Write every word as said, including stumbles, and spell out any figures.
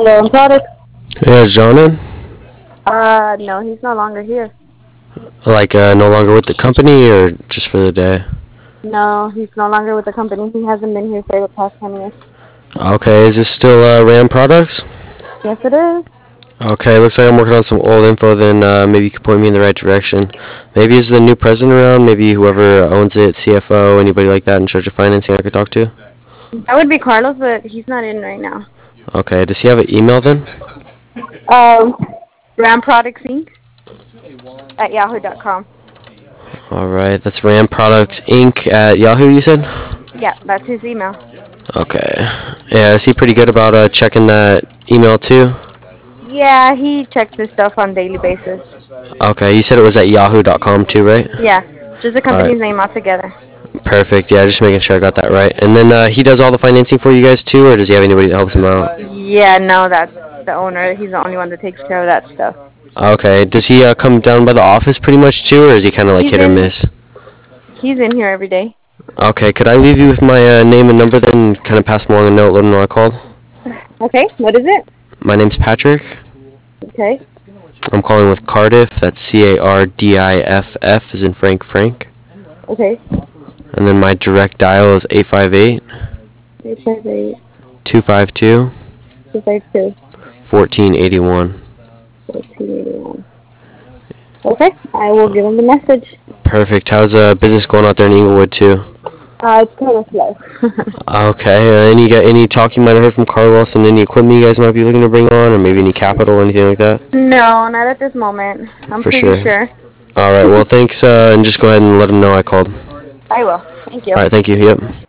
Hello, product. Yeah, is John in? Uh, no, he's no longer here. Like, uh, no longer with the company, or just for the day? No, he's no longer with the company. He hasn't been here for the past ten years. Okay, is this still uh, Ram Products? Yes, it is. Okay, looks like I'm working on some old info. Then uh, maybe you could point me in the right direction. Maybe is the new president around? Maybe whoever owns it, C F O, anybody like that in charge of financing I could talk to? That would be Carlos, but he's not in right now. Okay, does he have an email then? Um, Ram Products Inc at yahoo dot com. All right, that's Ram Products Inc at Yahoo. You said? Yeah, that's his email. Okay. Yeah, is he pretty good about uh, checking that email too? Yeah, he checks his stuff on daily basis. Okay, you said it was at yahoo dot com too, right? Yeah, just the All right. company's name altogether. Perfect. Yeah, just making sure I got that right. And then uh, he does all the financing for you guys too, or does he have anybody that helps him out? Yeah, no, that's the owner. He's the only one that takes care of that stuff. Okay. Does he uh, come down by the office pretty much too, or is he kind of like He's hit or in. miss? He's in here every day. Okay. Could I leave you with my uh, name and number then, kind of pass along a note, let him know I called? Okay, what is it? My name's Patrick. Okay. I'm calling with Cardiff. That's C A R D I F F, as in Frank Frank. Okay. And then my direct dial is eight five eight, eight five eight, two five two, two five two, one four eight one. fourteen eighty-one. Okay, I will give him the message. Perfect. How's uh, business going out there in Inglewood too? Uh, it's kind of slow. Okay. Uh, any got any talk you might have heard from Carlos and any equipment you guys might be looking to bring on, or maybe any capital or anything like that? No, not at this moment. I'm For pretty sure. sure. All right. Well, thanks, uh, and just go ahead and let him know I called. I will. Thank you. All right. Thank you. Yep.